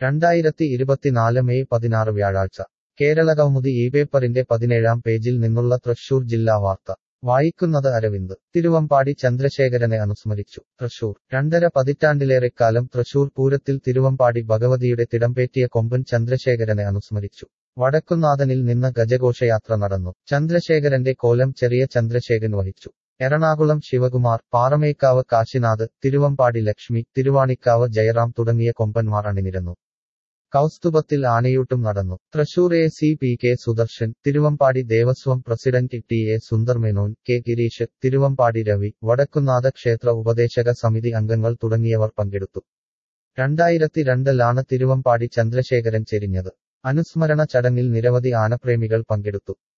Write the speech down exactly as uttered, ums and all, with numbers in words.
രണ്ടായിരത്തി ഇരുപത്തിനാല് മെയ് പതിനാറ് വ്യാഴാഴ്ച കേരളകൗമുദി ഈ പേപ്പറിന്റെ പതിനേഴാം പേജിൽ നിന്നുള്ള തൃശൂർ ജില്ലാ വാർത്ത വായിക്കുന്നത് അരവിന്ദ്. തിരുവമ്പാടി ചന്ദ്രശേഖരനെ അനുസ്മരിച്ചു. തൃശൂർ. രണ്ടര പതിറ്റാണ്ടിലേറെക്കാലം തൃശൂർ പൂരത്തിൽ തിരുവമ്പാടി ഭഗവതിയുടെ തിടമ്പേറ്റിയ കൊമ്പൻ ചന്ദ്രശേഖരനെ അനുസ്മരിച്ചു. വടക്കുന്നാഥനിൽ നിന്ന് ഗജഘോഷയാത്ര നടന്നു. ചന്ദ്രശേഖരന്റെ കോലം ചെറിയ ചന്ദ്രശേഖരൻ വഹിച്ചു. എറണാകുളം ശിവകുമാർ, പാറമേക്കാവ് കാശിനാഥ്, തിരുവമ്പാടി ലക്ഷ്മി, തിരുവാണിക്കാവ് ജയറാം തുടങ്ങിയ കൊമ്പന്മാർ അണിനിരന്നു. കൗസ്തുഭത്തിൽ ആനയൂട്ടും നടന്നു. Thrissur A C P K Sudarshan, Thiruvambadi Devaswom president T A Sundar Menon, K Girish, Thiruvambadi Ravi, Vadakkunnatha ക്ഷേത്ര ഉപദേശക സമിതി അംഗങ്ങൾ തുടങ്ങിയവർ പങ്കെടുത്തു. രണ്ടായിരത്തി രണ്ടിലാണ് തിരുവമ്പാടി ചന്ദ്രശേഖരൻ ചെരിഞ്ഞത്. അനുസ്മരണ ചടങ്ങിൽ നിരവധി ആനപ്രേമികൾ പങ്കെടുത്തു.